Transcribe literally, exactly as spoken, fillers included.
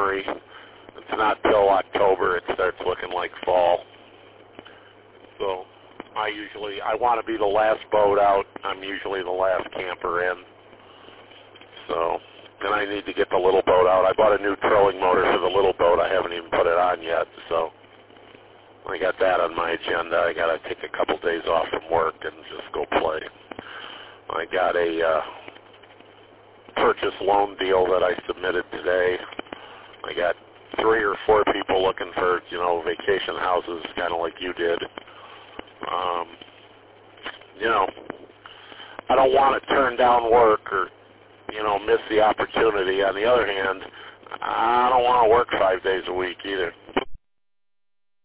January. It's not till October it starts looking like fall. So I usually, I want to be the last boat out. I'm usually the last camper in. So, and I need to get the little boat out. I bought a new trolling motor for the little boat. I haven't even put it on yet, so I got that on my agenda. I got to take a couple days off from work and just go play. I got a uh, purchase loan deal that I submitted today. I got three or four people looking for, you know, vacation houses, kind of like you did. Um, you know, I don't want to turn down work or, you know, miss the opportunity. On the other hand, I don't want to work five days a week either.